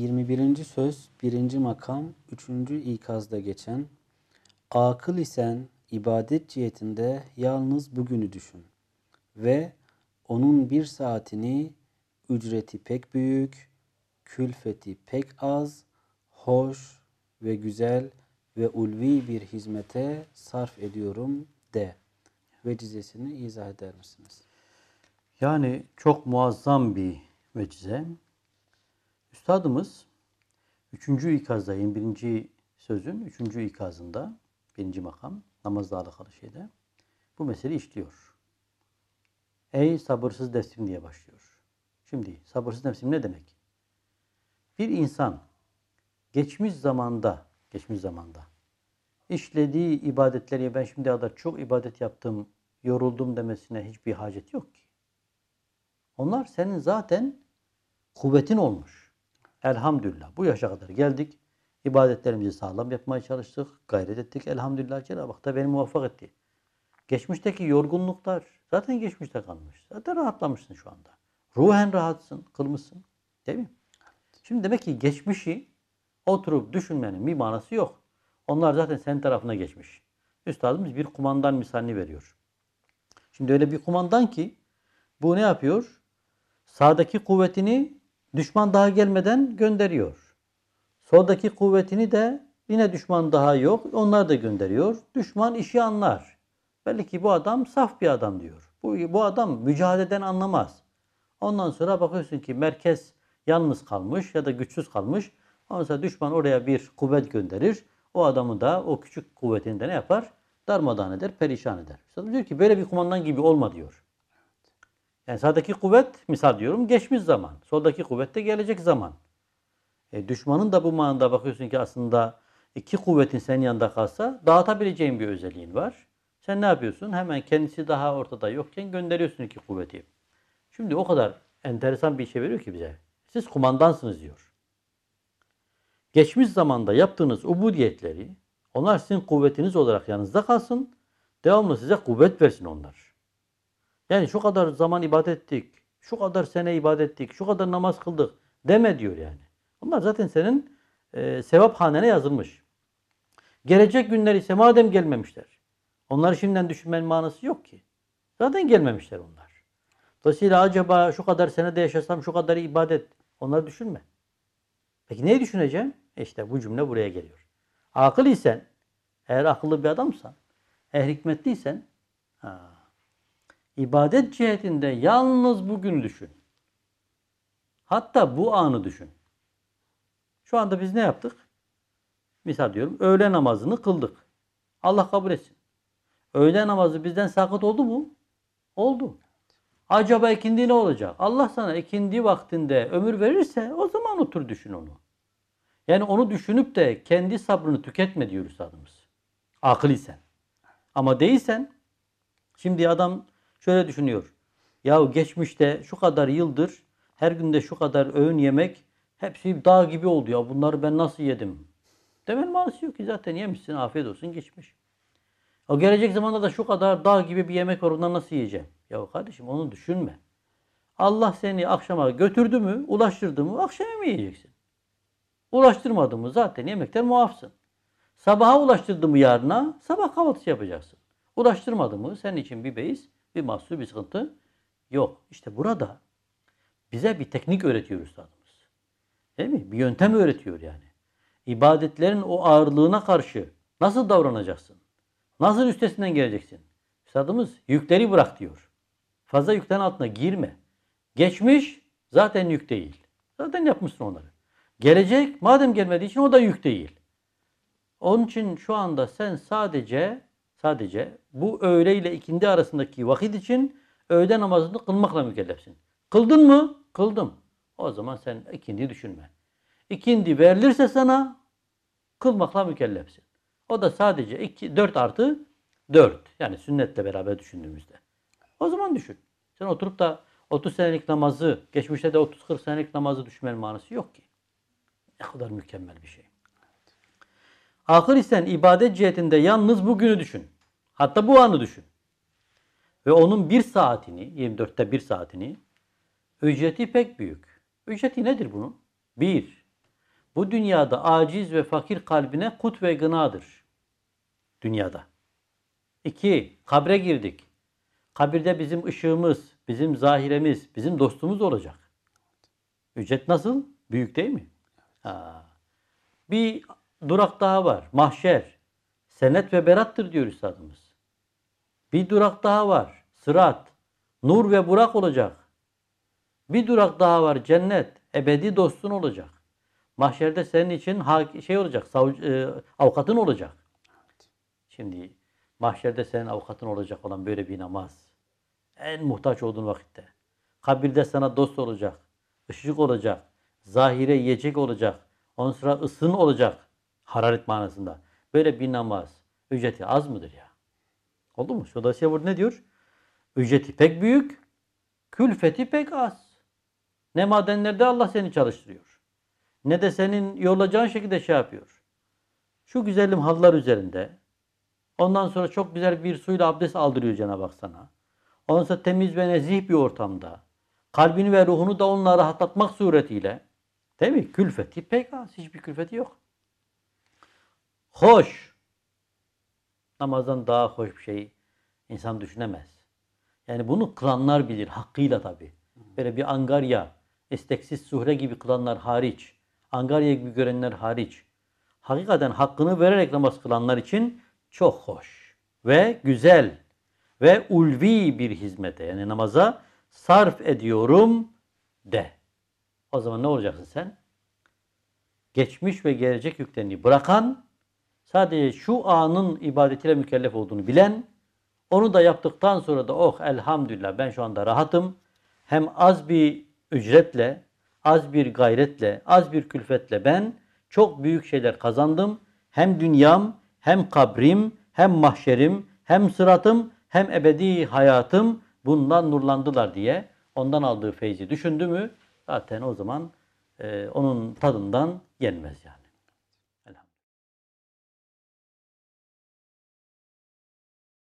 21. söz 1. makam 3. ikazda geçen: akıl isen ibadet cihetinde yalnız bugünü düşün ve onun bir saatini ücreti pek büyük, külfeti pek az, hoş ve güzel ve ulvi bir hizmete sarf ediyorum de. Vecizesini izah eder misiniz? Yani çok muazzam bir vecize. Üstadımız 3. ikazda, 21. sözün 3. ikazında 1. makam namazla alakalı şeyde bu meseleyi işliyor. Ey sabırsız nefsim diye başlıyor. Şimdi sabırsız nefsim ne demek? Bir insan geçmiş zamanda işlediği ibadetleri ben şimdiye kadar çok ibadet yaptım, yoruldum demesine hiçbir hacet yok ki. Onlar senin zaten kuvvetin olmuş. Elhamdülillah bu yaşa kadar geldik. İbadetlerimizi sağlam yapmaya çalıştık. Gayret ettik. Elhamdülillah Cenab-ı Hak da beni muvaffak etti. Geçmişteki yorgunluklar zaten geçmişte kalmış. Zaten rahatlamışsın şu anda. Ruhen rahatsın, kılmışsın. Değil mi? Şimdi demek ki geçmişi oturup düşünmenin bir manası yok. Onlar zaten senin tarafına geçmiş. Üstadımız bir kumandan misalini veriyor. Şimdi öyle bir kumandan ki bu ne yapıyor? Sağdaki kuvvetini düşman daha gelmeden gönderiyor. Soldaki kuvvetini de yine düşman daha yok. Onlar da gönderiyor. Düşman işi anlar. Belli ki bu adam saf bir adam diyor. Bu adam mücadeleden anlamaz. Ondan sonra bakıyorsun ki merkez yalnız kalmış ya da güçsüz kalmış. Ondan sonra düşman oraya bir kuvvet gönderir. O adamı da o küçük kuvvetini de ne yapar? Darmadağın eder, perişan eder. Üstad diyor ki böyle bir kumandan gibi olma diyor. Yani sağdaki kuvvet misal diyorum geçmiş zaman. Soldaki kuvvet de gelecek zaman. Düşmanın da bu manada bakıyorsun ki aslında iki kuvvetin senin yanında kalsa dağıtabileceğin bir özelliğin var. Sen ne yapıyorsun? Hemen kendisi daha ortada yokken gönderiyorsun iki kuvveti. Şimdi o kadar enteresan bir şey veriyor ki bize. Siz kumandansınız diyor. Geçmiş zamanda yaptığınız ubudiyetleri onlar sizin kuvvetiniz olarak yanınızda kalsın. Devamlı size kuvvet versin onlar. Yani şu kadar zaman ibadet ettik, şu kadar sene ibadet ettik, şu kadar namaz kıldık deme diyor yani. Onlar zaten senin sevap hanene yazılmış. Gelecek günler ise madem gelmemişler, onları şimdiden düşünmenin manası yok ki. Zaten gelmemişler onlar. Dolayısıyla acaba şu kadar senede yaşasam şu kadar ibadet, onları düşünme. Peki neyi düşüneceğim? İşte bu cümle buraya geliyor. Akıl isen, eğer akıllı bir adamsan, eğer hikmetliysen, İbadet cihetinde yalnız bugünü düşün. Hatta bu anı düşün. Şu anda biz ne yaptık? Misal diyorum öğle namazını kıldık. Allah kabul etsin. Öğle namazı bizden sakıt oldu mu? Oldu. Acaba ikindi ne olacak? Allah sana ikindi vaktinde ömür verirse o zaman otur düşün onu. Yani onu düşünüp de kendi sabrını tüketme diyor üstadımız. Akıl isen. Ama değilsen şimdi adam şöyle düşünüyor. Ya geçmişte şu kadar yıldır her günde şu kadar öğün yemek hepsi dağ gibi oldu ya. Bunları ben nasıl yedim? Demenin manası yok ki zaten yemişsin afiyet olsun geçmiş. O gelecek zamanda da şu kadar dağ gibi bir yemek var ondan nasıl yiyeceğim? Ya kardeşim onu düşünme. Allah seni akşama götürdü mü, ulaştırdı mı akşam yemeği yiyeceksin. Ulaştırmadı mı zaten yemekten muafsın. Sabaha ulaştırdı mı yarına sabah kahvaltısı yapacaksın. Ulaştırmadı mı senin için bir beis, bir mahsur, bir sıkıntı yok. İşte burada bize bir teknik öğretiyor üstadımız. Değil mi? Bir yöntem öğretiyor yani. İbadetlerin o ağırlığına karşı nasıl davranacaksın? Nasıl üstesinden geleceksin? Üstadımız yükleri bırak diyor. Fazla yüklerin altına girme. Geçmiş zaten yük değil. Zaten yapmışsın onları. Gelecek madem gelmediği için o da yük değil. Onun için şu anda sen sadece bu öğle ile ikindi arasındaki vakit için öğle namazını kılmakla mükellefsin. Kıldın mı? Kıldım. O zaman sen ikindiyi düşünme. İkindi verilirse sana kılmakla mükellefsin. O da sadece 4 artı 4. Yani sünnetle beraber düşündüğümüzde. O zaman düşün. Sen oturup da 30 senelik namazı, geçmişte de 30-40 senelik namazı düşünmenin manası yok ki. Ne kadar mükemmel bir şey. Akıl isen ibadet cihetinde yalnız bugünü düşün. Hatta bu anı düşün. Ve onun bir saatini, 24'te bir saatini, ücreti pek büyük. Ücreti nedir bunun? Bir, bu dünyada aciz ve fakir kalbine kut ve gınadır. Dünyada. 2. Kabre girdik. Kabirde bizim ışığımız, bizim zahiremiz, bizim dostumuz olacak. Ücret nasıl? Büyük değil mi? Ha. Bir durak daha var. Mahşer. Senet ve berattır diyor üstadımız. Bir durak daha var. Sırat. Nur ve burak olacak. Bir durak daha var. Cennet. Ebedi dostun olacak. Mahşerde senin için şey olacak. Avukatın olacak. Şimdi mahşerde senin avukatın olacak olan böyle bir namaz. En muhtaç olduğun vakitte. Kabirde sana dost olacak. Işık olacak. Zahire yiyecek olacak. Ondan sonra ısın olacak. Hararet manasında. Böyle bir namaz. Ücreti az mıdır ya? Oldu mu? Dolayısıyla burada ne diyor? Ücreti pek büyük. Külfeti pek az. Ne madenlerde Allah seni çalıştırıyor. Ne de senin yorulacağın şekilde şey yapıyor. Şu güzelim hallar üzerinde. Ondan sonra çok güzel bir suyla abdest aldırıyor Cenab-ı Hak sana. Ondan sonra temiz ve nezih bir ortamda. Kalbini ve ruhunu da onunla rahatlatmak suretiyle. Değil mi? Külfeti pek az. Hiçbir külfeti yok. Hoş. Namazdan daha hoş bir şey insan düşünemez. Yani bunu kılanlar bilir. Hakkıyla tabii. Böyle bir angarya, isteksiz suhre gibi kılanlar hariç. Angarya gibi görenler hariç. Hakikaten hakkını vererek namaz kılanlar için çok hoş ve güzel ve ulvi bir hizmete, yani namaza sarf ediyorum de. O zaman ne olacaksın sen? Geçmiş ve gelecek yüklerini bırakan, sadece şu anın ibadetiyle mükellef olduğunu bilen, onu da yaptıktan sonra da oh elhamdülillah ben şu anda rahatım. Hem az bir ücretle, az bir gayretle, az bir külfetle ben çok büyük şeyler kazandım. Hem dünyam, hem kabrim, hem mahşerim, hem sıratım, hem ebedi hayatım bundan nurlandılar diye ondan aldığı feyzi düşündü mü zaten o zaman onun tadından yenmez yani.